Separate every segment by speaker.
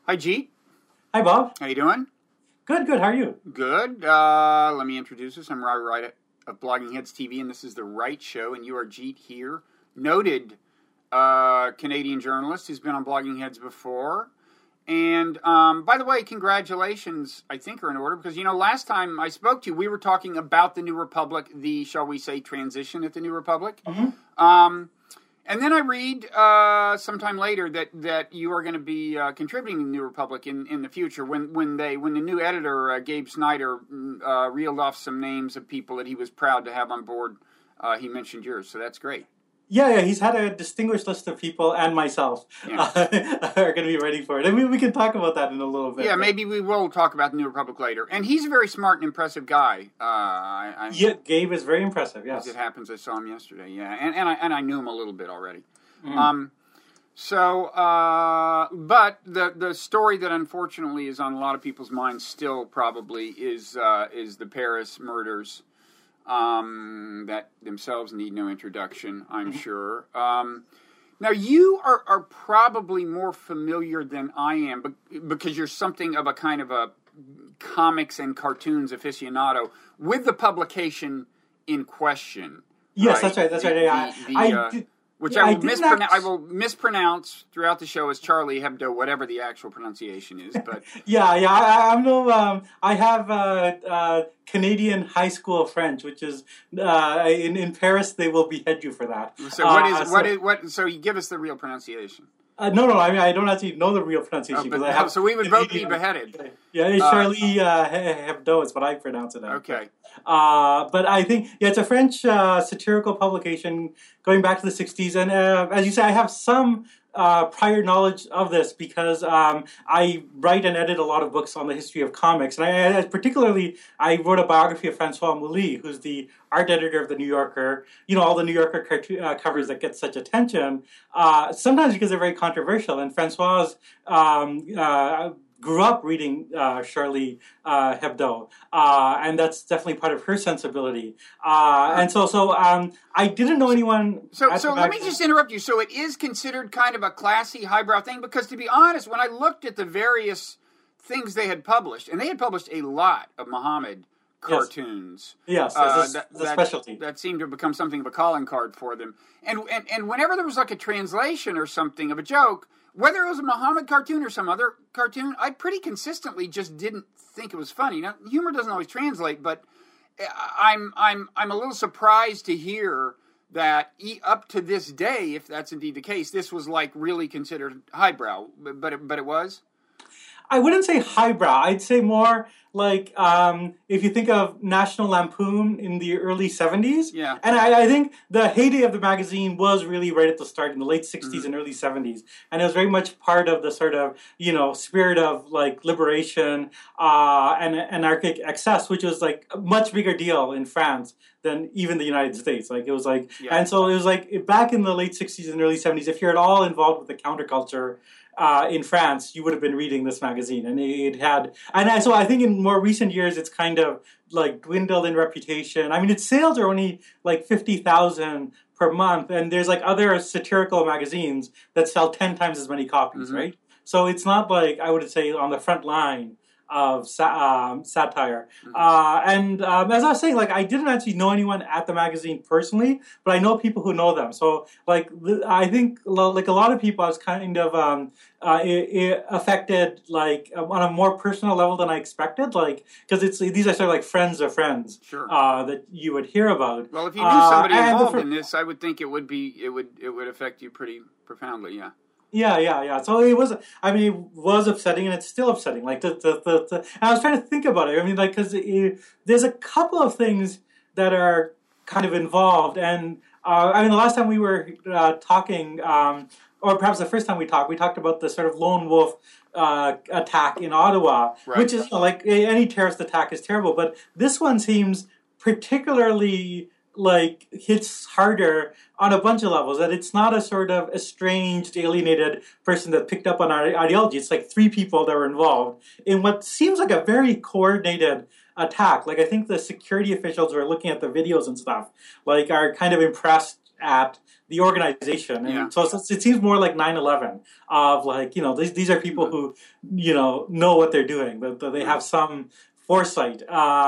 Speaker 1: Hi, Jeet.
Speaker 2: Hi, Bob.
Speaker 1: How you doing?
Speaker 2: Good. How are you?
Speaker 1: Good. Let me introduce us. I'm Rory Wright of Blogging Heads TV, and this is The Wright Show, and you are Jeet here. Noted Canadian journalist who's been on Blogging Heads before. And, by the way, congratulations, I think, are in order, because, last time I spoke to you, we were talking about the New Republic, the, shall we say, transition at the New Republic.
Speaker 2: Mm-hmm.
Speaker 1: And then I read sometime later that you are going to be contributing to the New Republic in the future when the new editor Gabe Snyder reeled off some names of people that he was proud to have on board. He mentioned yours, so that's great.
Speaker 2: Yeah, he's had a distinguished list of people, and myself are going to be writing for it. I mean, we can talk about that in a little bit.
Speaker 1: Yeah, maybe we will talk about the New Republic later. And he's a very smart and impressive guy.
Speaker 2: Gabe is very impressive, yes.
Speaker 1: As it happens, I saw him yesterday, yeah. And I knew him a little bit already.
Speaker 2: Mm.
Speaker 1: But the story that unfortunately is on a lot of people's minds still probably is the Paris murders. That themselves need no introduction, I'm sure. Now, you are probably more familiar than I am, because you're something of a kind of a comics and cartoons aficionado with the publication in question.
Speaker 2: Yes,
Speaker 1: right?
Speaker 2: That's right.
Speaker 1: I will mispronounce throughout the show as Charlie Hebdo, whatever the actual pronunciation is. But
Speaker 2: I have Canadian high school French, which is in Paris they will behead you for that.
Speaker 1: So So you give us the real pronunciation.
Speaker 2: No. I mean, I don't actually know the real pronunciation.
Speaker 1: So we would both be beheaded.
Speaker 2: Yeah, it's Charlie Hebdo is what I pronounce it as.
Speaker 1: Okay.
Speaker 2: But I think, it's a French satirical publication going back to the 60s. And as you say, I have some prior knowledge of this because I write and edit a lot of books on the history of comics. And particularly, I wrote a biography of Francois Mouly, who's the art editor of The New Yorker. All the New Yorker covers that get such attention, sometimes because they're very controversial. And Francois grew up reading Charlie Hebdo, and that's definitely part of her sensibility. And so I didn't know anyone.
Speaker 1: So let me just interrupt you. So it is considered kind of a classy, highbrow thing, because to be honest, when I looked at the various things they had published, and they had published a lot of Muhammad cartoons.
Speaker 2: Yes, that's the specialty.
Speaker 1: That seemed to have become something of a calling card for them. And whenever there was like a translation or something of a joke, whether it was a Muhammad cartoon or some other cartoon, I pretty consistently just didn't think it was funny. Now, humor doesn't always translate, but I'm a little surprised to hear that up to this day, if that's indeed the case, this was like really considered highbrow. But it was?
Speaker 2: I wouldn't say highbrow. I'd say more like if you think of National Lampoon in the early 70s.
Speaker 1: Yeah.
Speaker 2: And I think the heyday of the magazine was really right at the start in the late 60s and early 70s. And it was very much part of the sort of, spirit of like liberation and anarchic excess, which was like a much bigger deal in France than even the United States. Like it was like, and so it was like back in the late 60s and early 70s, if you're at all involved with the counterculture, in France, you would have been reading this magazine, and so I think in more recent years, it's kind of like dwindled in reputation. I mean, its sales are only like 50,000 per month, and there's like other satirical magazines that sell 10 times as many copies, right? So it's not like I would say on the front line of satire. And as I was saying, like I didn't actually know anyone at the magazine personally, but I know people who know them. So like I think like a lot of people, I was kind of it affected like on a more personal level than I expected. Like because these are sort of like friends of friends,
Speaker 1: sure.
Speaker 2: That you would hear about.
Speaker 1: Well, if you knew somebody involved in this, I would think it would affect you pretty profoundly. Yeah.
Speaker 2: Yeah. So it was upsetting, and it's still upsetting. Like and I was trying to think about it. I mean, like, because there's a couple of things that are kind of involved, and the last time we were talking, or perhaps the first time we talked about the sort of lone wolf attack in Ottawa, which is like any terrorist attack is terrible, but this one seems particularly like hits harder on a bunch of levels, that it's not a sort of estranged, alienated person that picked up on our ideology. It's like three people that were involved in what seems like a very coordinated attack. Like I think the security officials who are looking at the videos and stuff, like are kind of impressed at the organization. And
Speaker 1: Yeah.
Speaker 2: so it seems more like 9/11 of like, these are people who, know what they're doing, that they have some foresight,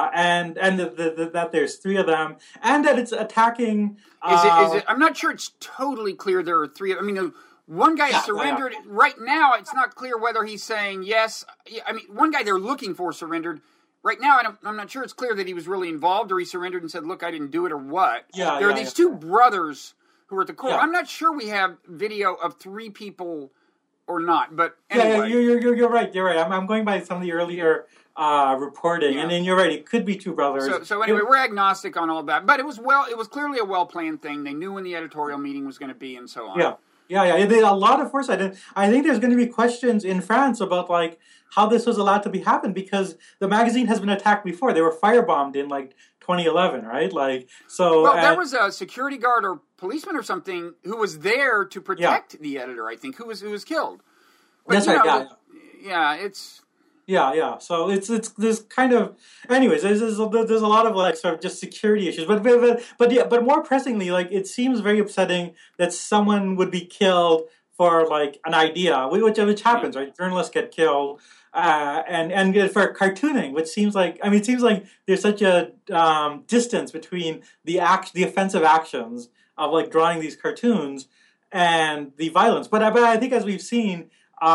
Speaker 2: that there's three of them, and that it's attacking.
Speaker 1: Is it? I'm not sure it's totally clear there are three. I mean, one guy surrendered. Yeah. Right now, it's not clear whether he's saying yes. I mean, one guy they're looking for surrendered. Right now, I'm not sure it's clear that he was really involved or he surrendered and said, look, I didn't do it or what.
Speaker 2: Yeah,
Speaker 1: there are these two brothers who are at the core.
Speaker 2: Yeah.
Speaker 1: I'm not sure we have video of three people or not, but anyway.
Speaker 2: Yeah, you're right. You're right. I'm going by some of the earlier reporting, and then you're right. It could be two brothers.
Speaker 1: So anyway, we're agnostic on all that, but it was clearly a well-planned thing. They knew when the editorial meeting was going to be and so on.
Speaker 2: Yeah. They a lot of foresight. And I think there's going to be questions in France about like how this was allowed to happen because the magazine has been attacked before. They were firebombed in like 2011, right? Like so.
Speaker 1: Well, there was a security guard or policeman or something who was there to protect the editor. I think who was killed. But,
Speaker 2: that's right.
Speaker 1: It's.
Speaker 2: Yeah. So it's this kind of. Anyways, there's a lot of like sort of just security issues, but more pressingly, like it seems very upsetting that someone would be killed for like an idea, which happens, right? Journalists get killed, and for cartooning, which seems like there's such a distance between the offensive actions of like drawing these cartoons and the violence. But I think as we've seen.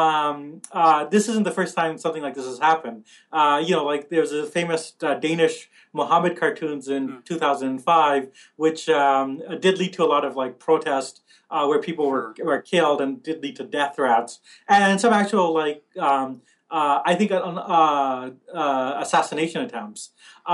Speaker 2: This isn't the first time something like this has happened. Like there's a famous Danish Mohammed cartoons in 2005, which did lead to a lot of like protest where people were killed and did lead to death threats and some actual like I think assassination attempts.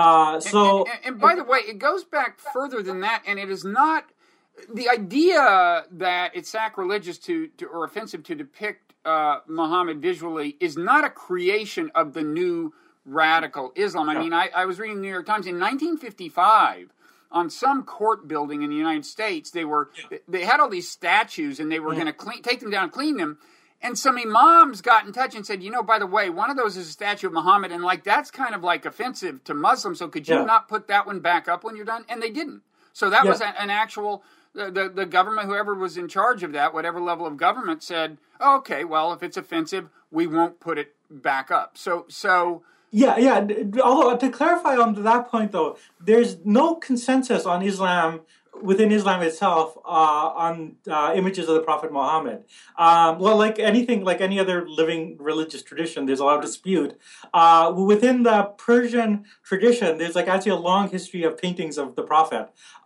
Speaker 1: And by the way, it goes back further than that, and it is not the idea that it's sacrilegious to or offensive to depict Muhammad visually is not a creation of the new radical Islam. I mean, I was reading the New York Times in 1955 on some court building in the United States. They had all these statues and they were going to take them down and clean them. And some imams got in touch and said, by the way, one of those is a statue of Muhammad, and like that's kind of like offensive to Muslims. So could you not put that one back up when you're done? And they didn't. So that was an actual. The government, whoever was in charge of that, whatever level of government, said, oh, okay, well, if it's offensive, we won't put it back up. So.
Speaker 2: Yeah. Although, to clarify on that point, though, there's no consensus on Islam, within Islam itself, on images of the Prophet Muhammad. Like any other living religious tradition, there's a lot of dispute. Within the Persian tradition, there's like actually a long history of paintings of the Prophet.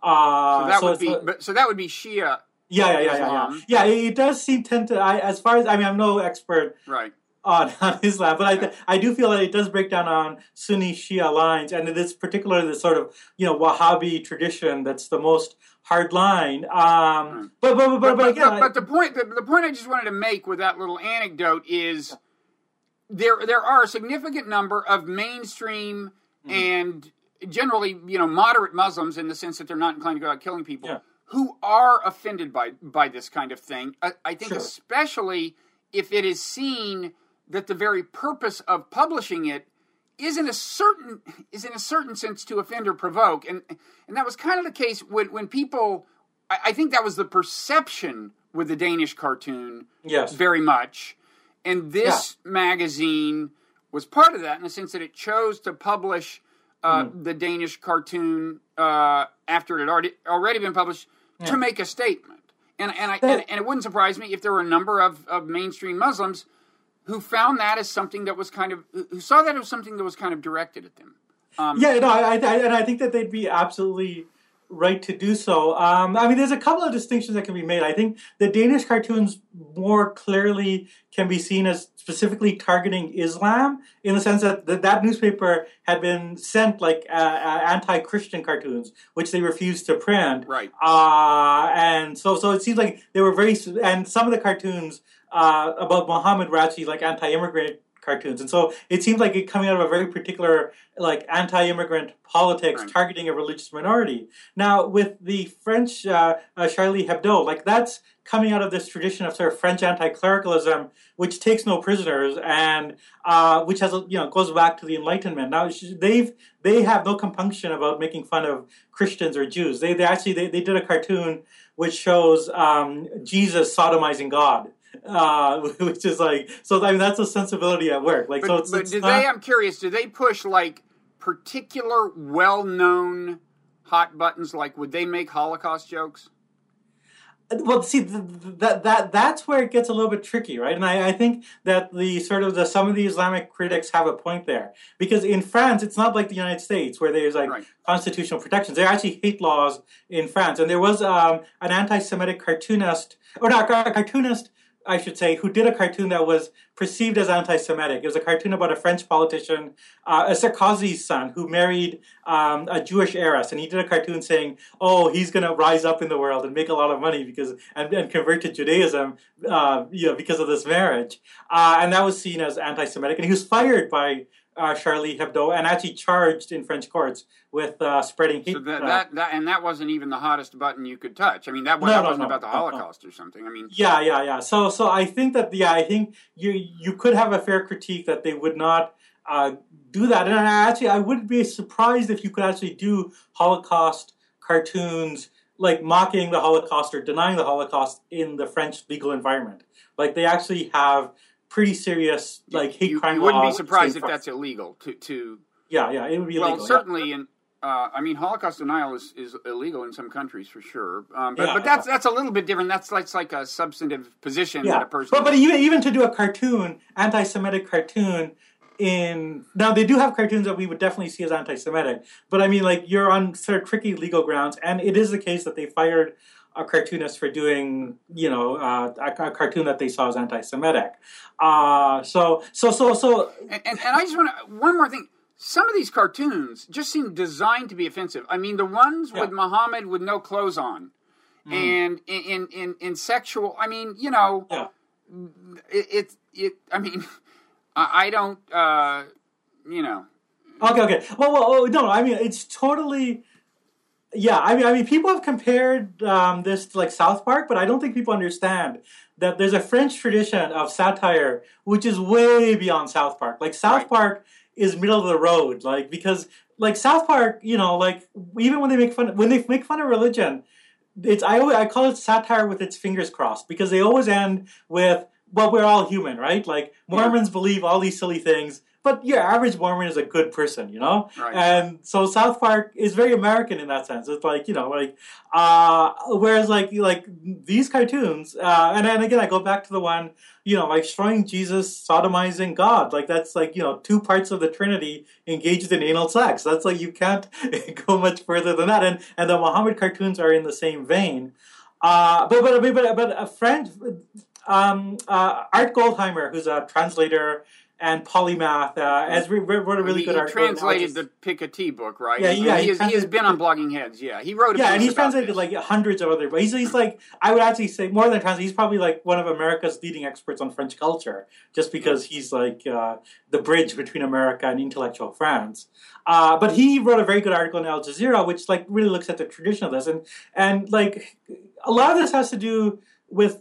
Speaker 1: So that would be Shia.
Speaker 2: Yeah. It does tend to. As far as I'm no expert.
Speaker 1: Right.
Speaker 2: On Islam, but I do feel that it does break down on Sunni Shia lines, and it is particularly the sort of Wahhabi tradition that's the most hard line. But again,
Speaker 1: the point I just wanted to make with that little anecdote is there are a significant number of mainstream and generally moderate Muslims in the sense that they're not inclined to go out killing people who are offended by this kind of thing. I think especially if it is seen that the very purpose of publishing it is in a certain sense to offend or provoke, and that was kind of the case when people. I think that was the perception with the Danish cartoon, very much, and this magazine was part of that in the sense that it chose to publish the Danish cartoon after it had already been published to make a statement, and it wouldn't surprise me if there were a number of mainstream Muslims who found that as something that was who saw that as something that was kind of directed at them.
Speaker 2: I think that they'd be absolutely right to do so. There's a couple of distinctions that can be made. I think the Danish cartoons more clearly can be seen as specifically targeting Islam in the sense that that newspaper had been sent like anti-Christian cartoons, which they refused to print.
Speaker 1: Right.
Speaker 2: And so it seems like they were and some of the cartoons about Muhammad were actually like anti-immigrant cartoons, and so it seems like it coming out of a very particular like anti-immigrant politics targeting a religious minority. Now with the French Charlie Hebdo, like that's coming out of this tradition of sort of French anti-clericalism, which takes no prisoners and which has goes back to the Enlightenment. Now they have no compunction about making fun of Christians or Jews. They did a cartoon which shows Jesus sodomizing God. Which is like, so I mean, that's a sensibility at work. Like,
Speaker 1: but,
Speaker 2: so it's
Speaker 1: do
Speaker 2: not,
Speaker 1: they? I'm curious. Do they push like particular well-known hot buttons? Like, would they make Holocaust jokes?
Speaker 2: well, see, that's where it gets a little bit tricky, right? And I think that some of the Islamic critics have a point there, because in France it's not like the United States where there's like constitutional protections. There are actually hate laws in France, and there was an anti-Semitic cartoonist, or not a cartoonist, I should say, who did a cartoon that was perceived as anti-Semitic. It was a cartoon about a French politician, Sarkozy's son, who married a Jewish heiress, and he did a cartoon saying, "Oh, he's going to rise up in the world and make a lot of money and convert to Judaism, because of this marriage." And that was seen as anti-Semitic, and he was fired by Charlie Hebdo and actually charged in French courts with spreading hate.
Speaker 1: So that wasn't even the hottest button you could touch. I mean, that wasn't about the Holocaust or something. I mean,
Speaker 2: yeah. So I think that I think you could have a fair critique that they would not do that. And I would be surprised if you could actually do Holocaust cartoons like mocking the Holocaust or denying the Holocaust in the French legal environment. Like, they actually have pretty serious like hate crime laws.
Speaker 1: You wouldn't be surprised if that's illegal to
Speaker 2: Yeah, it would be illegal.
Speaker 1: Well, certainly in I mean, Holocaust denial is illegal in some countries for sure. But that's a little bit different. That's like a substantive position that a person.
Speaker 2: But even to do a cartoon, anti-Semitic cartoon. Now they do have cartoons that we would definitely see as anti-Semitic, but I mean, like, you're on sort of tricky legal grounds, and it is the case that they fired a cartoonist for doing, a cartoon that they saw as anti-Semitic. And I just
Speaker 1: want one more thing. Some of these cartoons just seem designed to be offensive. I mean, the ones with Muhammad with no clothes on, and in sexual. I mean, I mean. I don't,
Speaker 2: Okay. Well, no. I mean, it's totally. Yeah, I mean, people have compared this to like South Park, but I don't think people understand that there's a French tradition of satire which is way beyond South Park. Like, South Park is middle of the road, like, because like South Park, like, even when they make fun of religion, I call it satire with its fingers crossed, because they always end with, well, we're all human, right? Like, Mormons believe all these silly things, but your average Mormon is a good person, Right. And so South Park is very American in that sense. It's like, whereas like these cartoons, and then again, I go back to the one, like showing Jesus sodomizing God. Like, that's like, two parts of the Trinity engaged in anal sex. That's like, you can't go much further than that. And the Muhammad cartoons are in the same vein. But a friend, Art Goldheimer, who's a translator and polymath, wrote a really good article.
Speaker 1: He translated the Piketty book, right?
Speaker 2: Yeah.
Speaker 1: He has been on Blogging Heads. Yeah, he wrote.
Speaker 2: And he's translated like hundreds of other. But he's like, I would actually say more than translate. He's probably like one of America's leading experts on French culture, just because he's like the bridge between America and intellectual France. But he wrote a very good article in Al Jazeera, which like really looks at the tradition of this, and like a lot of this has to do with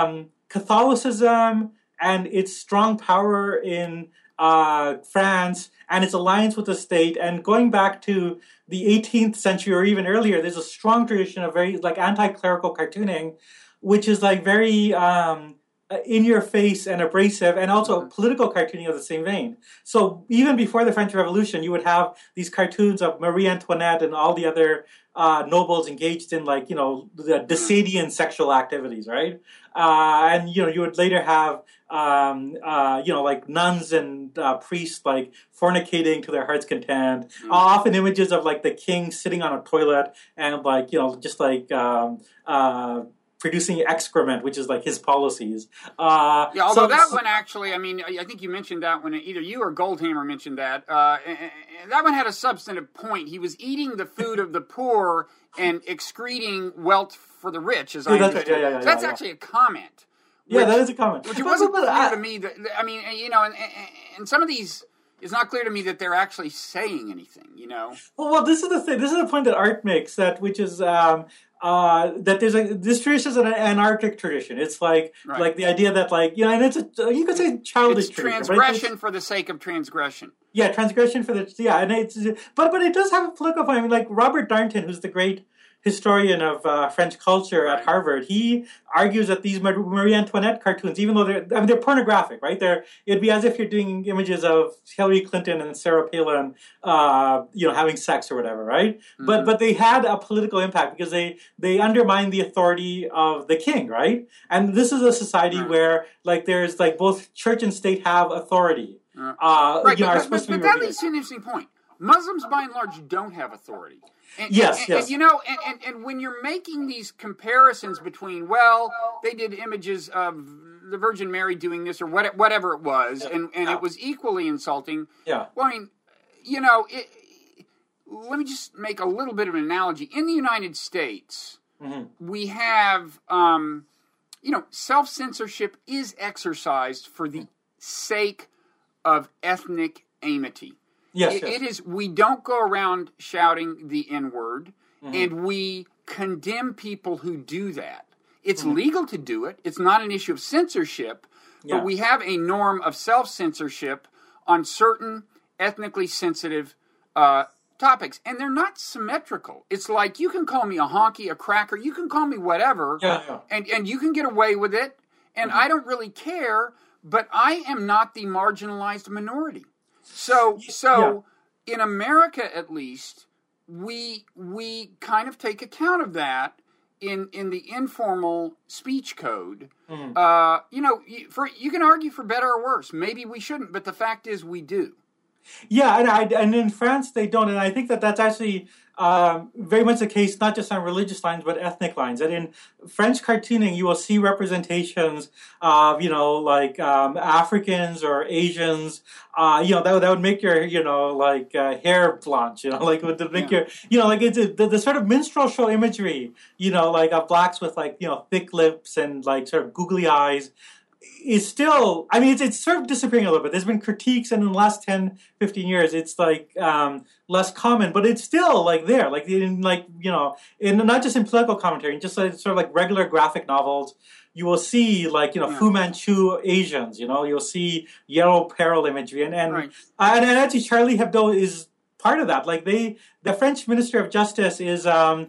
Speaker 2: Catholicism and its strong power in France and its alliance with the state. And going back to the 18th century or even earlier, there's a strong tradition of very like anti-clerical cartooning, which is like very in your face and abrasive, and also political cartooning of the same vein. So even before the French Revolution, you would have these cartoons of Marie Antoinette and all the other nobles engaged in like, the Decadian sexual activities, right? And, you would later have, like nuns and priests like fornicating to their heart's content. Often images of like the king sitting on a toilet and like, just like producing excrement, which is like his policies.
Speaker 1: Although that one actually, I mean, I think you mentioned that one, either you or Goldhammer mentioned that. And that one had a substantive point. He was eating the food of the poor and excreting wealth for the rich, as I understood.
Speaker 2: Right.
Speaker 1: So that's actually a comment.
Speaker 2: That is a comment.
Speaker 1: Which it wasn't clear to me that, I mean, and some of these, it's not clear to me that they're actually saying anything,
Speaker 2: Well, this is the thing. This is the point that Art makes, which is that this tradition is an anarchic tradition. It's like the idea that and it's you could say childish tradition.
Speaker 1: Transgression for the sake of transgression.
Speaker 2: Yeah, transgression for and it's but it does have a political point. I mean, like Robert Darnton, who's the great historian of French culture at Harvard. He argues that these Marie Antoinette cartoons, even though they're pornographic, right? It'd be as if you're doing images of Hillary Clinton and Sarah Palin, having sex or whatever, right? Mm-hmm. But they had a political impact because they undermined the authority of the king, right? And this is a society where there's both church and state have authority.
Speaker 1: Right, but that leads to an interesting point. Muslims, by and large, don't have authority.
Speaker 2: Yes.
Speaker 1: And when you're making these comparisons between, they did images of the Virgin Mary doing this or whatever it was, and it was equally insulting.
Speaker 2: Yeah.
Speaker 1: Well, I mean, let me just make a little bit of an analogy. In the United States, we have, self-censorship is exercised for the sake of ethnic amity.
Speaker 2: Yes,
Speaker 1: It is. We don't go around shouting the N-word, and we condemn people who do that. It's legal to do it. It's not an issue of censorship, but we have a norm of self-censorship on certain ethnically sensitive topics, and they're not symmetrical. It's like you can call me a honky, a cracker, you can call me whatever, and you can get away with it, and I don't really care, but I am not the marginalized minority. So in America, at least, we kind of take account of that in the informal speech code. You can argue for better or worse. Maybe we shouldn't, but the fact is we do.
Speaker 2: Yeah, and in France they don't, and I think that's actually very much the case, not just on religious lines, but ethnic lines. And in French cartooning, you will see representations of, Africans or Asians, that would make your, hair blonde, would make your, it's the sort of minstrel show imagery, of blacks with, thick lips and, sort of googly eyes. Is still, it's sort of disappearing a little bit. There's been critiques, and in the last 10, 15 years, it's less common, but it's still there, in not just in political commentary, just sort of regular graphic novels. You will see Fu Manchu Asians. You'll see yellow peril imagery, and actually Charlie Hebdo is part of that. The French Minister of Justice is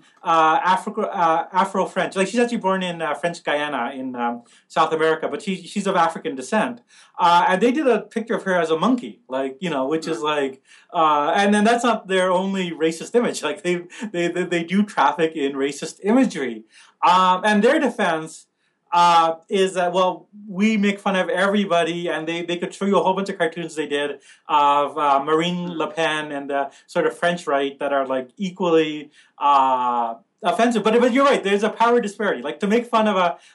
Speaker 2: Afro-French. She's actually born in French Guyana in South America, but she's of African descent. And they did a picture of her as a monkey, which is and then that's not their only racist image. They do traffic in racist imagery. And their defense is that, we make fun of everybody, and they could show you a whole bunch of cartoons they did of Marine Le Pen and the sort of French right that are equally offensive. But you're right, there's a power disparity. To make fun of a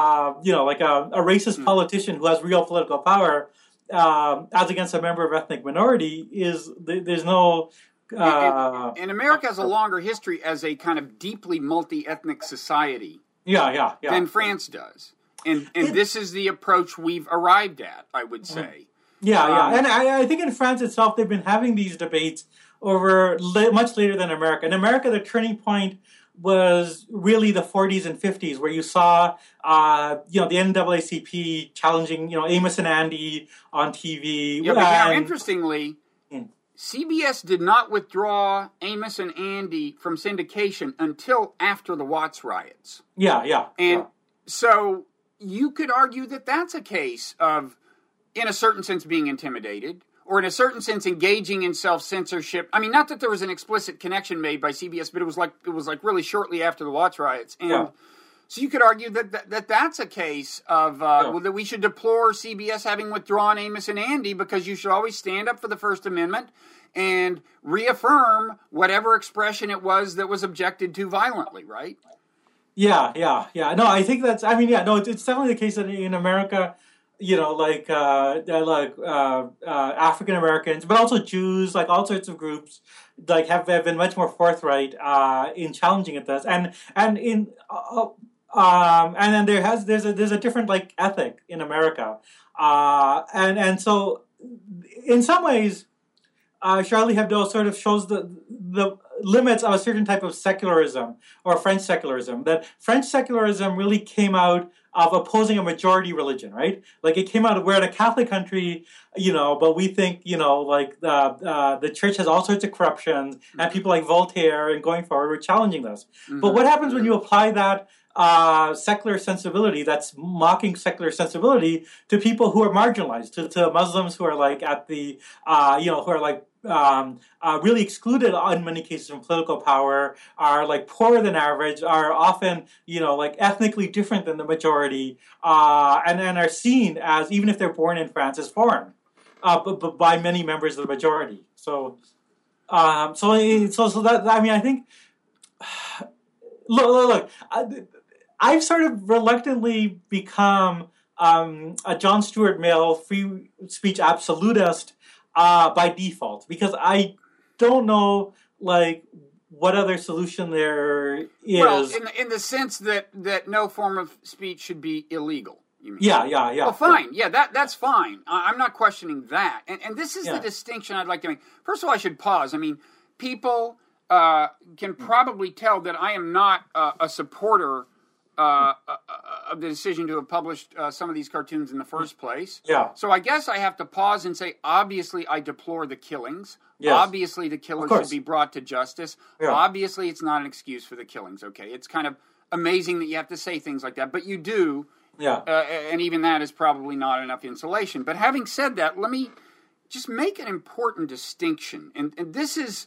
Speaker 2: racist politician who has real political power as against a member of ethnic minority there's no.
Speaker 1: And America has a longer history as a kind of deeply multi-ethnic society.
Speaker 2: Yeah.
Speaker 1: Than France does. And this is the approach we've arrived at, I would say.
Speaker 2: Yeah. And I think in France itself, they've been having these debates over much later than America. In America, the turning point was really the 40s and 50s, where you saw, the NAACP challenging, Amos and Andy on TV.
Speaker 1: Yeah, but interestingly, CBS did not withdraw Amos and Andy from syndication until after the Watts riots.
Speaker 2: Yeah.
Speaker 1: And so you could argue that that's a case of, in a certain sense, being intimidated, or in a certain sense, engaging in self-censorship. Not that there was an explicit connection made by CBS, but it was really shortly after the Watts riots. And so you could argue that that's a case of that we should deplore CBS having withdrawn Amos and Andy, because you should always stand up for the First Amendment and reaffirm whatever expression it was that was objected to violently, right?
Speaker 2: Yeah. No, I think that's. It's definitely the case that in America, African Americans, but also Jews, all sorts of groups, have been much more forthright in challenging at this, and then there's a different ethic in America, and so in some ways, Charlie Hebdo sort of shows the limits of a certain type of secularism or French secularism. That French secularism really came out of opposing a majority religion, right? Like it came out of, we're in a Catholic country, but we think, like the church has all sorts of corruptions, and people like Voltaire and going forward were challenging this. Mm-hmm. But what happens when you apply that secular sensibility, that's mocking secular sensibility, to people who are marginalized, to Muslims who are like at the, who are like really excluded in many cases from political power, are like poorer than average, are often, like ethnically different than the majority, and are seen as, even if they're born in France, as foreign, but by many members of the majority. So that, I mean, I think, look, I've sort of reluctantly become a John Stuart Mill free speech absolutist by default, because I don't know, like, what other solution there is.
Speaker 1: Well, in the sense that no form of speech should be illegal. You mean?
Speaker 2: Yeah.
Speaker 1: Well, fine. Yeah, that's fine. I'm not questioning that. And this is the distinction I'd like to make. First of all, I should pause. I mean, people can probably tell that I am not a supporter of the decision to have published some of these cartoons in the first place.
Speaker 2: Yeah.
Speaker 1: So I guess I have to pause and say, obviously, I deplore the killings.
Speaker 2: Yes.
Speaker 1: Obviously, the killers should be brought to justice.
Speaker 2: Yeah.
Speaker 1: Obviously, it's not an excuse for the killings, okay? It's kind of amazing that you have to say things like that, but you do.
Speaker 2: Yeah.
Speaker 1: And even that is probably not enough insulation. But having said that, let me just make an important distinction. And this is,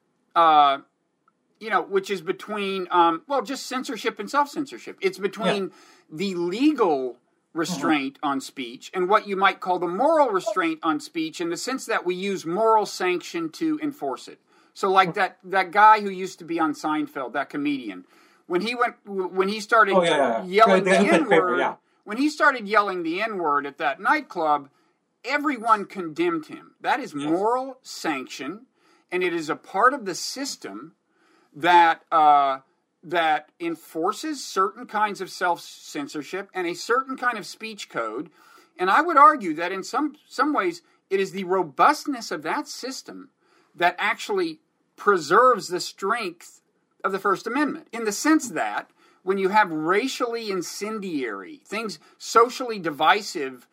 Speaker 1: which is between, just censorship and self-censorship. It's between the legal restraint on speech and what you might call the moral restraint on speech, in the sense that we use moral sanction to enforce it. So like that guy who used to be on Seinfeld, that comedian, when he started yelling the N-word, when he started yelling the N-word at that nightclub, everyone condemned him. That is moral sanction, and it is a part of the system that enforces certain kinds of self-censorship and a certain kind of speech code. And I would argue that in some ways it is the robustness of that system that actually preserves the strength of the First Amendment, in the sense that when you have racially incendiary things, socially divisive,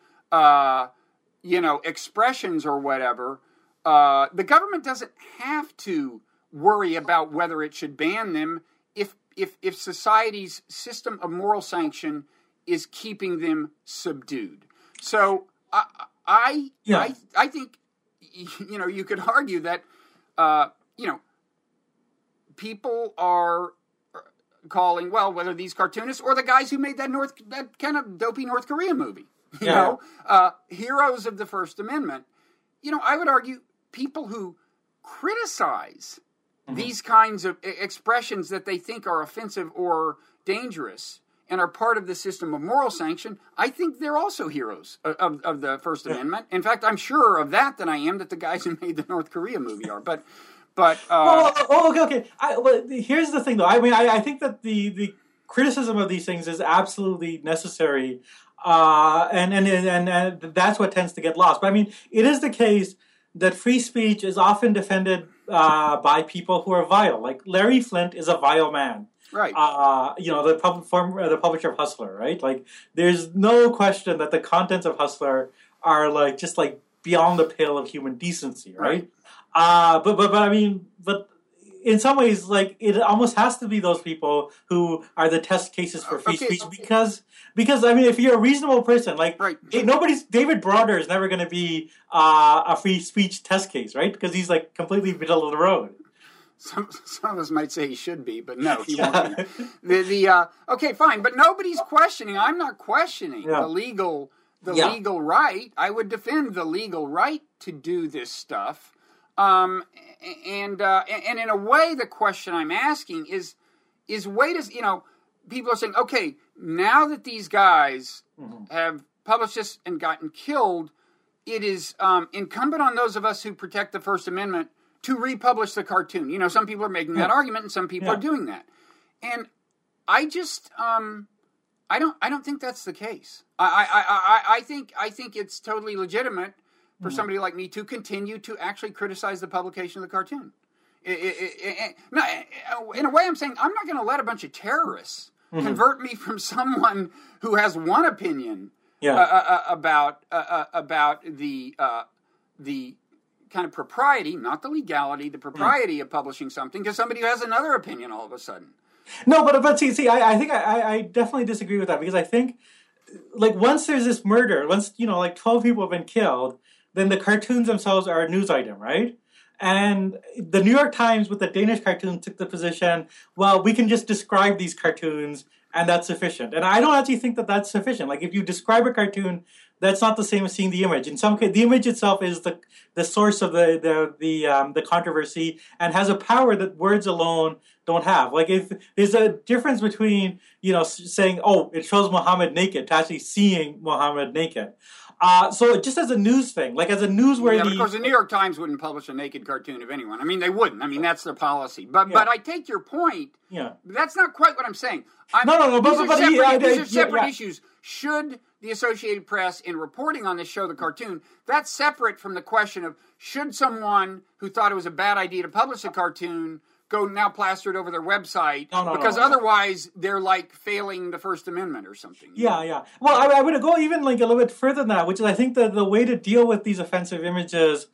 Speaker 1: expressions or whatever, the government doesn't have to worry about whether it should ban them if society's system of moral sanction is keeping them subdued. So I think you could argue that people are calling, well, whether these cartoonists or the guys who made that kind of dopey North Korea movie, heroes of the First Amendment. I would argue people who criticize these kinds of expressions that they think are offensive or dangerous and are part of the system of moral sanction, I think they're also heroes of the First Amendment. In fact, I'm sure of that than I am that the guys who made the North Korea movie are. But okay.
Speaker 2: Here's the thing, though. I mean, I think that the criticism of these things is absolutely necessary, and that's what tends to get lost. But I mean, it is the case that free speech is often defended by people who are vile. Like Larry Flint is a vile man.
Speaker 1: Right.
Speaker 2: The publisher of Hustler, right? Like, there's no question that the contents of Hustler are just beyond the pale of human decency, right? But in some ways, it almost has to be those people who are the test cases for free speech, because I mean, if you're a reasonable person, David Broder is never going to be a free speech test case, right? Because he's completely middle of the road.
Speaker 1: Some of us might say he should be, but no, he won't be. Okay, fine, but nobody's questioning. I'm not questioning the legal right. I would defend the legal right to do this stuff. And in a way, the question I'm asking is people are saying, okay, now that these guys have published this and gotten killed, it is incumbent on those of us who protect the First Amendment to republish the cartoon. Some people are making that argument, and some people are doing that. And I just, I don't think that's the case. I think it's totally legitimate for somebody like me to continue to actually criticize the publication of the cartoon. In a way, I'm saying I'm not going to let a bunch of terrorists convert me from someone who has one opinion about the kind of propriety, not the legality, the propriety of publishing something, to somebody who has another opinion all of a sudden.
Speaker 2: No, but see, I think I definitely disagree with that, because I think, like, once there's this murder, once, like 12 people have been killed, then the cartoons themselves are a news item, right? And the New York Times with the Danish cartoon took the position, well, we can just describe these cartoons and that's sufficient. And I don't actually think that that's sufficient. Like, if you describe a cartoon, that's not the same as seeing the image. In some case, the image itself is the source of the controversy and has a power that words alone don't have. Like, if there's a difference between, saying, oh, it shows Muhammad naked, to actually seeing Muhammad naked. So just as a news thing, like as a newsworthy...
Speaker 1: Yeah, because the New York Times wouldn't publish a naked cartoon of anyone. I mean, they wouldn't. I mean, that's their policy. But I take your point.
Speaker 2: Yeah.
Speaker 1: That's not quite what I'm saying.
Speaker 2: No.
Speaker 1: These are separate issues. Should the Associated Press, in reporting on this show, the cartoon, that's separate from the question of, should someone who thought it was a bad idea to publish a cartoon go now plaster it over their website, because otherwise they're like failing the First Amendment or something.
Speaker 2: Yeah. Well, I would go even like a little bit further than that, which is I think the way to deal with these offensive images,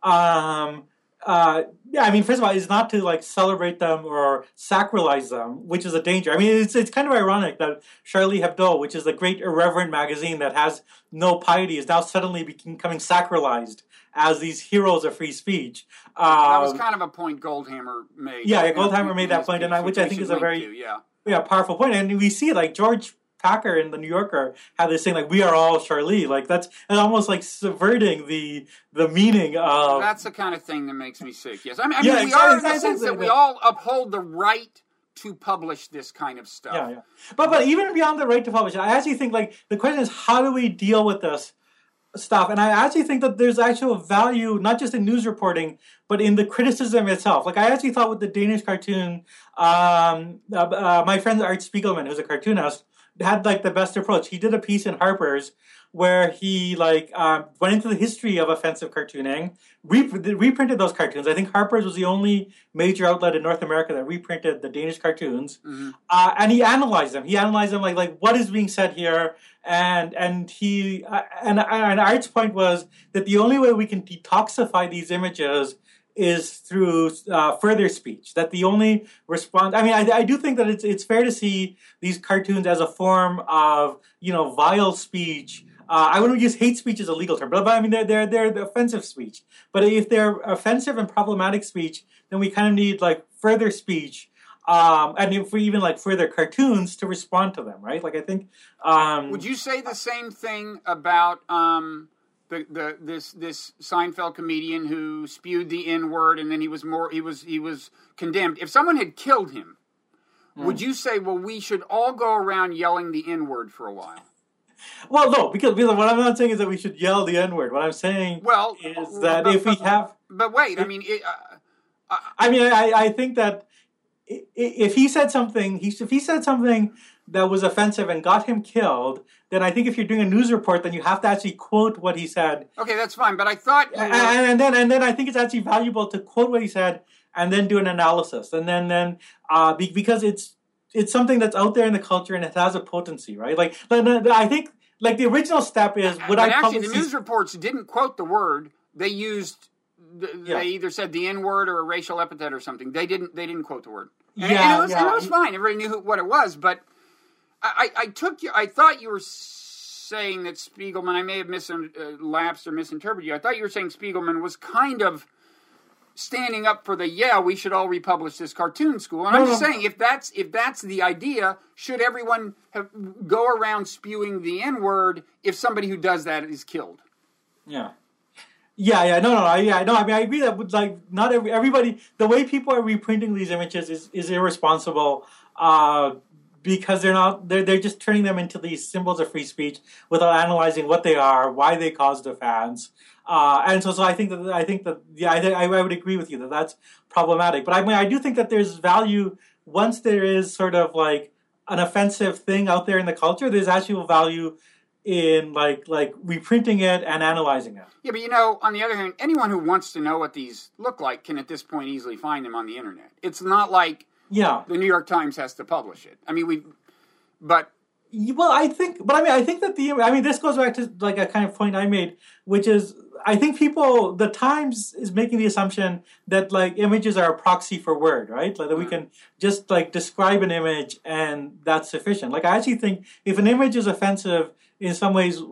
Speaker 2: first of all, is not to like celebrate them or sacralize them, which is a danger. I mean, it's kind of ironic that Charlie Hebdo, which is the great irreverent magazine that has no piety, is now suddenly becoming sacralized as these heroes of free speech.
Speaker 1: That was kind of a point Goldhammer made.
Speaker 2: Yeah, Goldhammer made that point, which I think is a very powerful point. And we see like George Packer in the New Yorker had this thing like, "We are all Charlie." Like that's almost like subverting the meaning of.
Speaker 1: That's the kind of thing that makes me sick. Yes, I mean we are in the sense that we all uphold the right to publish this kind of stuff.
Speaker 2: Yeah. But even beyond the right to publish, I actually think like the question is, how do we deal with this stuff? And I actually think that there's actual value, not just in news reporting, but in the criticism itself. Like I actually thought with the Danish cartoon, my friend Art Spiegelman, who's a cartoonist, had like the best approach. He did a piece in Harper's where he like went into the history of offensive cartooning, reprinted those cartoons. I think Harper's was the only major outlet in North America that reprinted the Danish cartoons, and he analyzed them. He analyzed them like what is being said here, and Art's point was that the only way we can detoxify these images is through further speech. That the only response. I mean, I do think that it's fair to see these cartoons as a form of vile speech. I wouldn't use hate speech as a legal term, but I mean they're offensive speech. But if they're offensive and problematic speech, then we kind of need like further speech, and if we even like further cartoons to respond to them, right? Like I think.
Speaker 1: Would you say the same thing about this Seinfeld comedian who spewed the N-word and then he was condemned? If someone had killed him, would you say, well, we should all go around yelling the N-word for a while?
Speaker 2: Well, no, because what I'm not saying is that we should yell the N-word. What I'm saying is that if we have...
Speaker 1: But wait, I mean...
Speaker 2: I think that if he said something, that was offensive and got him killed, then I think if you're doing a news report, then you have to actually quote what he said.
Speaker 1: Okay, that's fine, but I thought...
Speaker 2: And then I think it's actually valuable to quote what he said and then do an analysis. And then because it's something that's out there in the culture and it has a potency, right? Like, I think, like, the original step is,
Speaker 1: actually, the news reports didn't quote the word. They used... They either said the N-word or a racial epithet or something. They didn't quote the word. And it was fine. Everybody knew what it was, but... I thought you were saying that Spiegelman, I may have lapsed or misinterpreted you. I thought you were saying Spiegelman was kind of standing up for we should all republish this cartoon school. And I'm just saying, if that's the idea, should everyone go around spewing the N-word if somebody who does that is killed?
Speaker 2: Yeah. I mean, I agree that like not everybody, the way people are reprinting these images is irresponsible. Because they're just turning them into these symbols of free speech without analyzing what they are, why they caused offense, and so I think that I would agree with you that that's problematic. But I mean, I do think that there's value once there is sort of like an offensive thing out there in the culture. There's actual value in like reprinting it and analyzing it.
Speaker 1: Yeah, but on the other hand, anyone who wants to know what these look like can at this point easily find them on the internet. It's not like. Yeah, the New York Times has to publish it. I mean, But
Speaker 2: Well, I think that this goes back to like a kind of point I made, which is I think the Times is making the assumption that like images are a proxy for word, right? Like that we can just like describe an image and that's sufficient. Like I actually think if an image is offensive, in some ways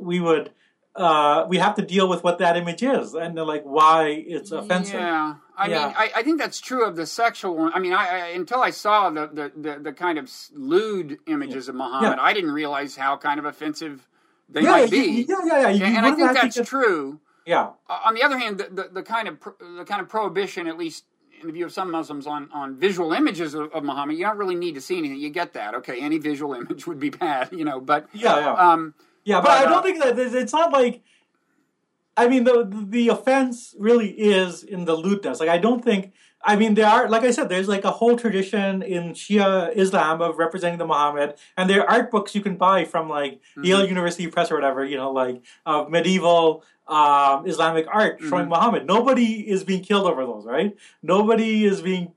Speaker 2: we have to deal with what that image is and like why it's offensive.
Speaker 1: Yeah, I mean, I think that's true of the sexual one. I mean, I until I saw the kind of lewd images of Muhammad, I didn't realize how kind of offensive they might be. And I think that's true.
Speaker 2: Yeah.
Speaker 1: On the other hand, the kind of prohibition, at least in the view of some Muslims, on visual images of Muhammad, you don't really need to see anything. You get that, okay? Any visual image would be bad, But
Speaker 2: but I don't think that it's not like. I mean, the offense really is in the lewdness. Like, I don't think. I mean, there are, like I said, there's like a whole tradition in Shia Islam of representing the Muhammad, and there are art books you can buy from like Yale University Press or whatever, like of medieval Islamic art showing Muhammad. Nobody is being killed over those, right? Nobody is being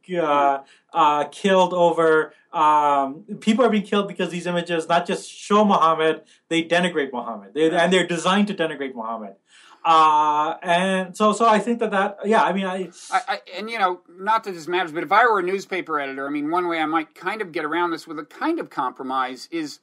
Speaker 2: killed over. People are being killed because these images not just show Muhammad, they denigrate Muhammad. And they're designed to denigrate Muhammad. And so I think that I mean, I
Speaker 1: not that this matters, but if I were a newspaper editor, I mean, one way I might kind of get around this with a kind of compromise is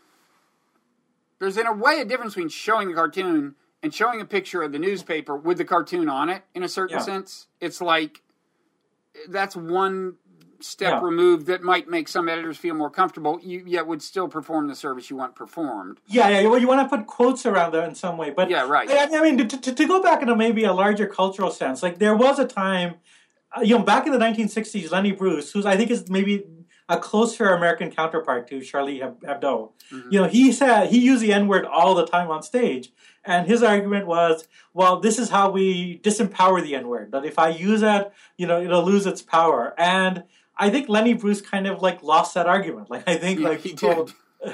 Speaker 1: there's in a way a difference between showing the cartoon and showing a picture of the newspaper with the cartoon on it, in a certain sense. It's like, that's one step removed that might make some editors feel more comfortable, yet would still perform the service you want performed.
Speaker 2: Well, you want to put quotes around that in some way. But
Speaker 1: right.
Speaker 2: I mean, to go back into maybe a larger cultural sense, like there was a time, back in the 1960s, Lenny Bruce, who's I think is maybe a closer American counterpart to Charlie Hebdo. He used the N-word all the time on stage. And his argument was, well, this is how we disempower the N-word. That if I use it, it'll lose its power. And I think Lenny Bruce kind of like lost that argument. Like I think people,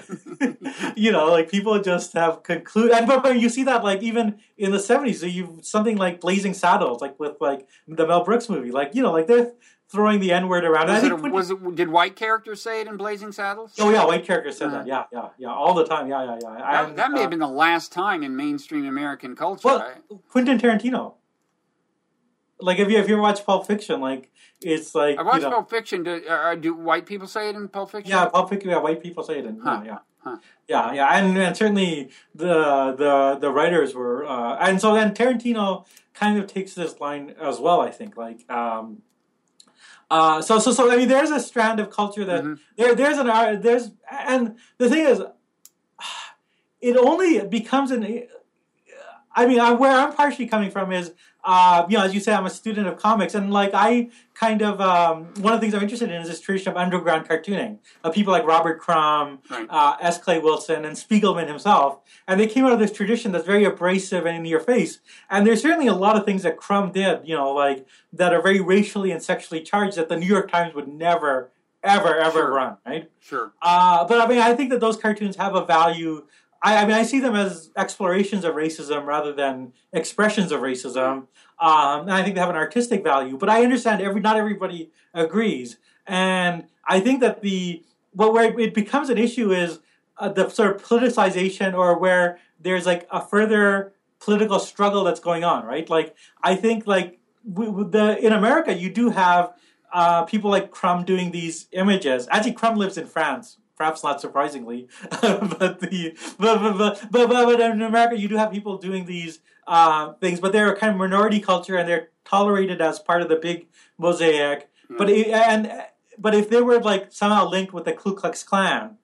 Speaker 2: like people just have concluded. But you see that like even in the 70s, so you've something like Blazing Saddles, like with like the Mel Brooks movie, like like they're throwing the N-word around.
Speaker 1: Did white characters say it in Blazing Saddles?
Speaker 2: Oh yeah, white characters said that. Yeah, all the time. Yeah.
Speaker 1: That may have been the last time in mainstream American culture.
Speaker 2: Well,
Speaker 1: right?
Speaker 2: Quentin Tarantino. Like, if you ever watched Pulp Fiction, like it's like
Speaker 1: I watched Pulp Fiction. Do white people say it in Pulp Fiction?
Speaker 2: Yeah, Pulp Fiction. Yeah, white people say it in. Yeah, and certainly the writers were, and so then Tarantino kind of takes this line as well. I think like. So I mean, there's a strand of culture that there's and the thing is, it only becomes I mean, where I'm partially coming from is, as you say, I'm a student of comics, and like I kind of one of the things I'm interested in is this tradition of underground cartooning of people like Robert Crumb, S. Clay Wilson, and Spiegelman himself, and they came out of this tradition that's very abrasive and in your face. And there's certainly a lot of things that Crumb did, like that are very racially and sexually charged that the New York Times would never, ever run, right?
Speaker 1: Sure.
Speaker 2: But I mean, I think that those cartoons have a value. I see them as explorations of racism rather than expressions of racism, and I think they have an artistic value. But I understand not everybody agrees, and I think that where it becomes an issue is the sort of politicization, or where there's like a further political struggle that's going on, right? Like I think like in America you do have people like Crumb doing these images. Actually, Crumb lives in France. Perhaps not surprisingly, but in America you do have people doing these things, but they're a kind of minority culture and they're tolerated as part of the big mosaic. But if they were like somehow linked with the Ku Klux Klan,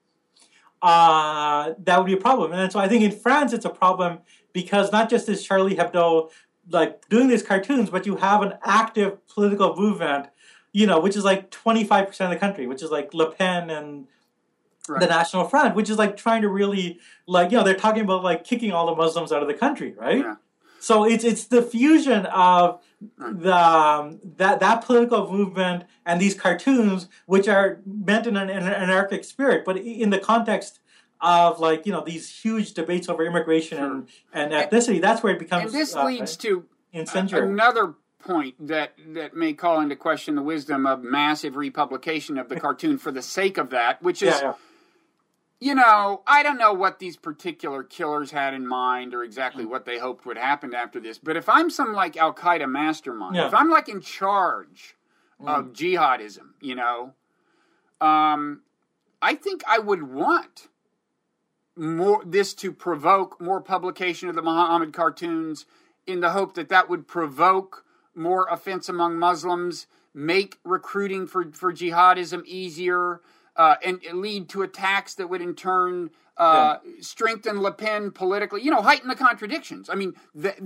Speaker 2: that would be a problem. And so I think in France it's a problem because not just is Charlie Hebdo like doing these cartoons, but you have an active political movement, which is like 25% of the country, which is like Le Pen and the National Front, which is like trying to really like, they're talking about like kicking all the Muslims out of the country, right? Yeah. So it's the fusion of that political movement and these cartoons, which are meant in an anarchic spirit, but in the context of like, these huge debates over immigration and ethnicity, that's where it becomes.
Speaker 1: And this leads to
Speaker 2: incendiary.
Speaker 1: Another point that may call into question the wisdom of massive republication of the cartoon for the sake of that, which is I don't know what these particular killers had in mind or exactly what they hoped would happen after this, but if I'm some like Al-Qaeda mastermind, if I'm like in charge of jihadism, I think I would want this to provoke more publication of the Muhammad cartoons in the hope that would provoke more offense among Muslims, make recruiting for jihadism easier, and lead to attacks that would in turn strengthen Le Pen politically, heighten the contradictions. I mean,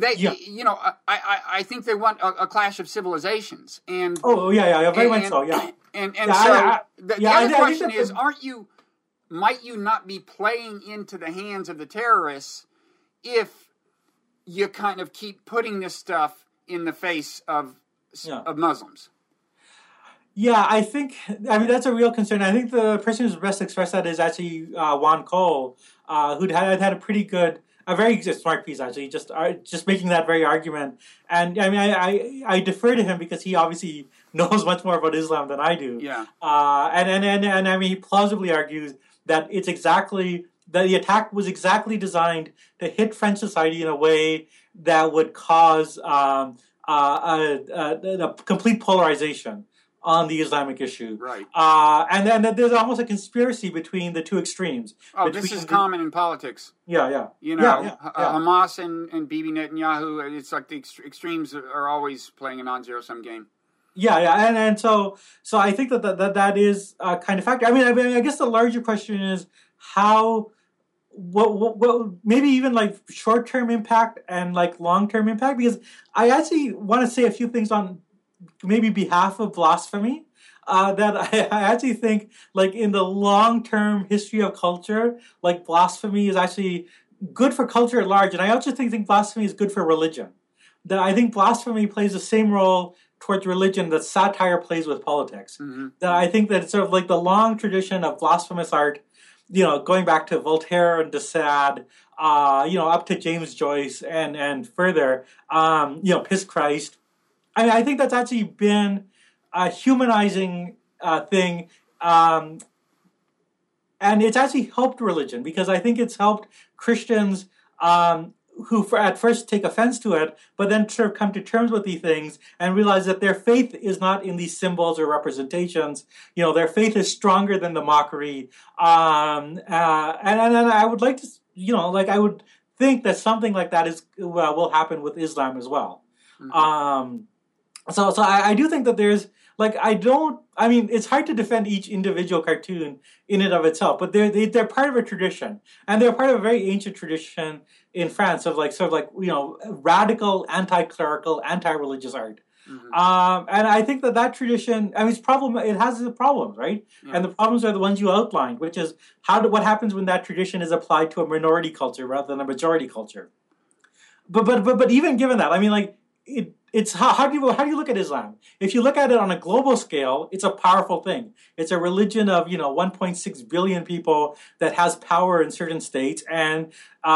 Speaker 1: I think they want a clash of civilizations. And
Speaker 2: very much so,
Speaker 1: And so the other question is, might you not be playing into the hands of the terrorists if you kind of keep putting this stuff in the face of Muslims?
Speaker 2: Yeah, that's a real concern. I think the person who's best expressed that is actually Juan Cole, who had a very smart piece actually, just making that very argument. And I mean, I defer to him because he obviously knows much more about Islam than I do.
Speaker 1: Yeah.
Speaker 2: And I mean, he plausibly argues that the attack was exactly designed to hit French society in a way that would cause a complete polarization on the Islamic issue.
Speaker 1: Right.
Speaker 2: And then there's almost a conspiracy between the two extremes.
Speaker 1: Oh, this is common in politics.
Speaker 2: Yeah.
Speaker 1: Hamas and Bibi Netanyahu, it's like the extremes are always playing a non-zero-sum game.
Speaker 2: Yeah, and so I think that is a kind of factor. I mean, I guess the larger question is what maybe even like short-term impact and like long-term impact, because I actually want to say a few things on maybe behalf of blasphemy, that I actually think like in the long-term history of culture, like blasphemy is actually good for culture at large. And I also think blasphemy is good for religion. That I think blasphemy plays the same role towards religion that satire plays with politics. Mm-hmm. That I think that it's sort of like the long tradition of blasphemous art, going back to Voltaire and de Sade, up to James Joyce and further, Piss Christ. I mean, I think that's actually been a humanizing thing, and it's actually helped religion, because I think it's helped Christians who at first take offense to it, but then sort of come to terms with these things and realize that their faith is not in these symbols or representations. Their faith is stronger than the mockery. And I would like to, I would think that something like that will happen with Islam as well. Mm-hmm. So I do think that there's, it's hard to defend each individual cartoon in and of itself, but they're part of a tradition, and they're part of a very ancient tradition in France of radical, anti-clerical, anti-religious art. Mm-hmm. And I think that tradition, it has its problems, right? Yeah. And the problems are the ones you outlined, which is what happens when that tradition is applied to a minority culture rather than a majority culture. But even given that, it's how do you look at Islam? If you look at it on a global scale, it's a powerful thing. It's a religion of 1.6 billion people that has power in certain states and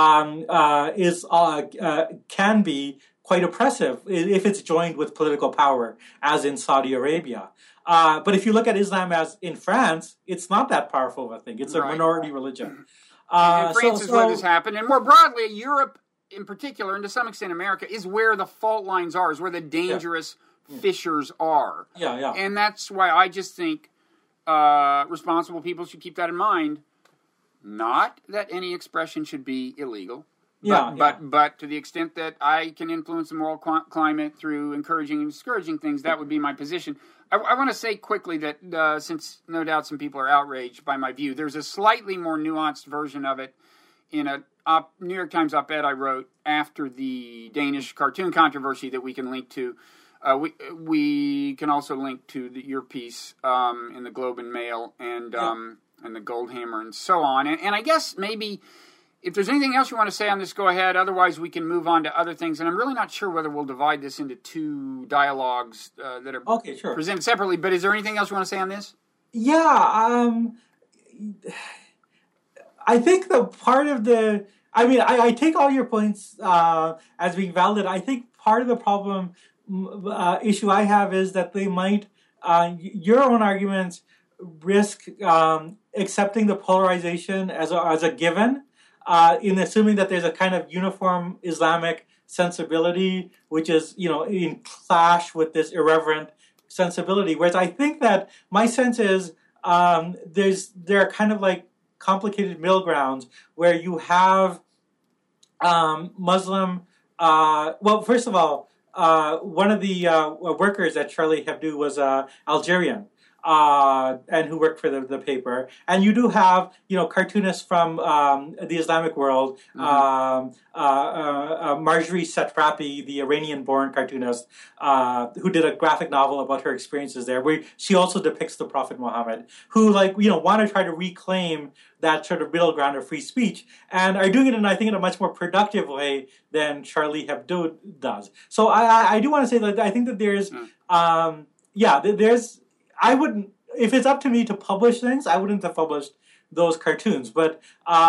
Speaker 2: can be quite oppressive if it's joined with political power, as in Saudi Arabia. But if you look at Islam as in France, it's not that powerful of a thing. It's a minority religion.
Speaker 1: And France is where this happened, and more broadly, Europe in particular, and to some extent America, is where the fault lines are, is where the dangerous fissures are.
Speaker 2: Yeah.
Speaker 1: And that's why I just think responsible people should keep that in mind. Not that any expression should be illegal, but to the extent that I can influence the moral climate through encouraging and discouraging things, that would be my position. I want to say quickly that since no doubt some people are outraged by my view, there's a slightly more nuanced version of it in a New York Times op-ed I wrote after the Danish cartoon controversy that we can link to. We can also link to your piece in the Globe and Mail and the Goldhammer and so on. And I guess maybe if there's anything else you want to say on this, go ahead. Otherwise, we can move on to other things. And I'm really not sure whether we'll divide this into two dialogues that are presented separately. But is there anything else you want to say on this?
Speaker 2: Yeah. I think the part of the... I take all your points as being valid. I think part of the problem issue I have is that they might, your own arguments risk accepting the polarization as a given, in assuming that there's a kind of uniform Islamic sensibility, which is, in clash with this irreverent sensibility. Whereas I think that my sense is there are kind of like complicated middle grounds where you have Muslim. Well, first of all, one of the workers at Charlie Hebdo was Algerian. And who worked for the paper, and you do have cartoonists from the Islamic world, Marjorie Satrapi, the Iranian-born cartoonist, who did a graphic novel about her experiences there, where she also depicts the Prophet Muhammad, who want to try to reclaim that sort of middle ground of free speech, and are doing it in a much more productive way than Charlie Hebdo does. So I do want to say that I think that there's there's. I wouldn't, if it's up to me to publish things, I wouldn't have published those cartoons. But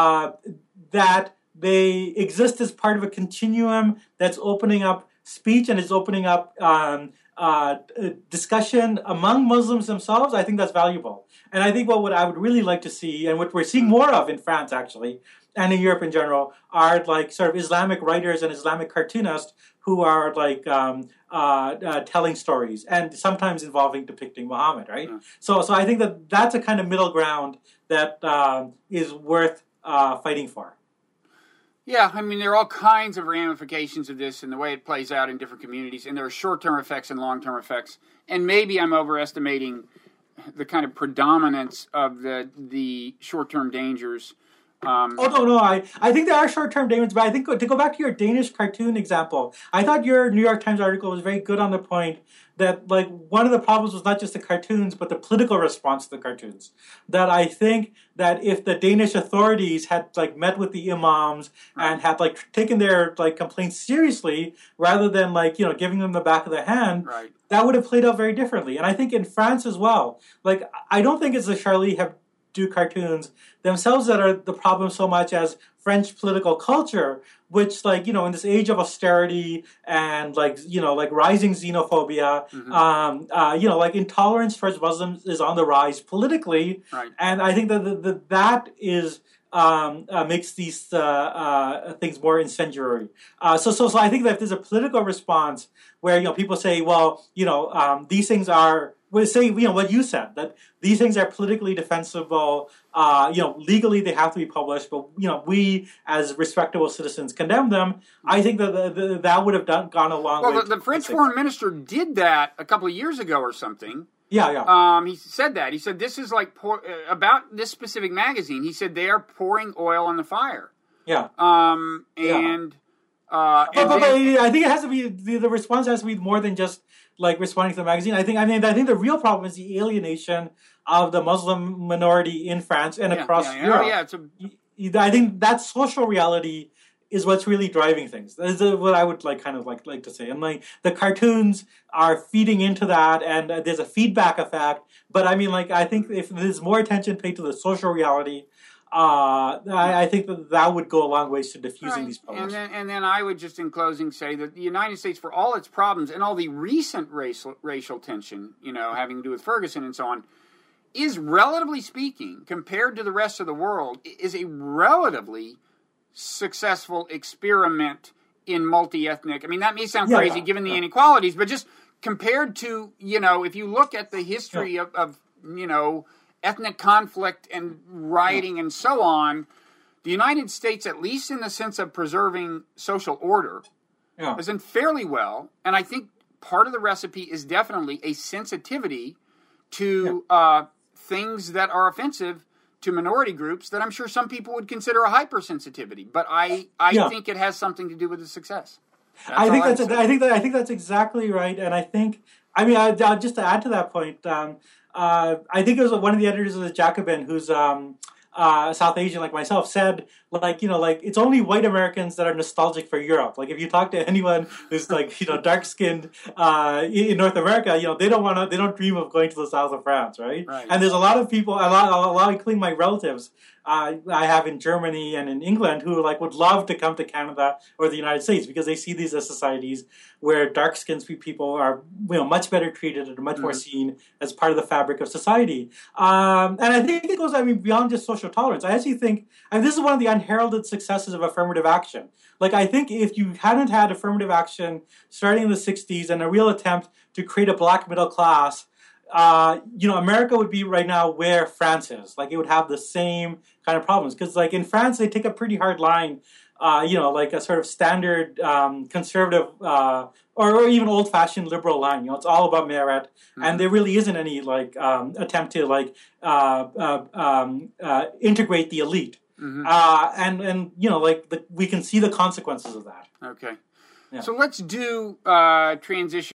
Speaker 2: that they exist as part of a continuum that's opening up speech and is opening up discussion among Muslims themselves, I think that's valuable. And I think what I would really like to see, and what we're seeing more of in France actually, and in Europe in general, are like sort of Islamic writers and Islamic cartoonists who are like telling stories, and sometimes involving depicting Muhammad, right? Yeah. So I think that that's a kind of middle ground that is worth fighting for.
Speaker 1: Yeah, I mean, there are all kinds of ramifications of this and the way it plays out in different communities, and there are short-term effects and long-term effects. And maybe I'm overestimating the kind of predominance of the short-term dangers.
Speaker 2: No. I think there are short-term dangers, but I think to go back to your Danish cartoon example, I thought your New York Times article was very good on the point that like one of the problems was not just the cartoons, but the political response to the cartoons. That I think that if the Danish authorities had like met with the imams and had like taken their like complaints seriously, rather than like giving them the back of the hand, that would have played out very differently. And I think in France as well, like I don't think it's the Charlie Hebdo cartoons themselves that are the problem so much as French political culture, which like in this age of austerity and like rising xenophobia, like intolerance towards Muslims is on the rise politically, and I think that is makes these things more incendiary. So I think that if there's a political response where people say, well, these things are. Well, say what you said, that these things are politically defensible. Legally they have to be published, but we as respectable citizens condemn them. I think that that would have gone a long way.
Speaker 1: Well, the French foreign minister did that a couple of years ago or something.
Speaker 2: Yeah.
Speaker 1: He said that. He said this is like about this specific magazine. He said they are pouring oil on the fire.
Speaker 2: Yeah.
Speaker 1: But
Speaker 2: I think it has to be the response has to be more than just like responding to the magazine. I think the real problem is the alienation of the Muslim minority in France and across Europe. I think that social reality is what's really driving things. That is what I would like to say. And like the cartoons are feeding into that, and there's a feedback effect. But I mean, like I think if there's more attention paid to the social reality, I think that would go a long ways to diffusing these problems.
Speaker 1: And then I would just, in closing, say that the United States, for all its problems and all the recent racial tension, having to do with Ferguson and so on, is relatively speaking, compared to the rest of the world, is a relatively successful experiment in multi-ethnic. I mean, that may sound crazy given the inequalities, but just compared to, if you look at the history of ethnic conflict and rioting and so on, the United States, at least in the sense of preserving social order, has done fairly well. And I think part of the recipe is definitely a sensitivity to things that are offensive to minority groups that I'm sure some people would consider a hypersensitivity. But I think it has something to do with the success.
Speaker 2: I think that's exactly right. And I think, just to add to that point, I think it was one of the editors of the Jacobin, who's South Asian like myself, said like, like it's only white Americans that are nostalgic for Europe. Like if you talk to anyone who's like, dark skinned in North America, they don't dream of going to the south of France, right?
Speaker 1: Right.
Speaker 2: And there's a lot of people, a lot, including my relatives, I have in Germany and in England who like would love to come to Canada or the United States because they see these as societies where dark-skinned people are much better treated and much more seen as part of the fabric of society. And I think it goes beyond just social tolerance. I actually think, and this is one of the unheralded successes of affirmative action. Like I think if you hadn't had affirmative action starting in the 60s and a real attempt to create a black middle class, America would be right now where France is. Like it would have the same kind of problems because, like in France, they take a pretty hard line. Like a sort of standard conservative or even old-fashioned liberal line. It's all about merit, and there really isn't any like attempt to like integrate the elite. And we can see the consequences of that.
Speaker 1: Okay,
Speaker 2: yeah.
Speaker 1: So let's do transition.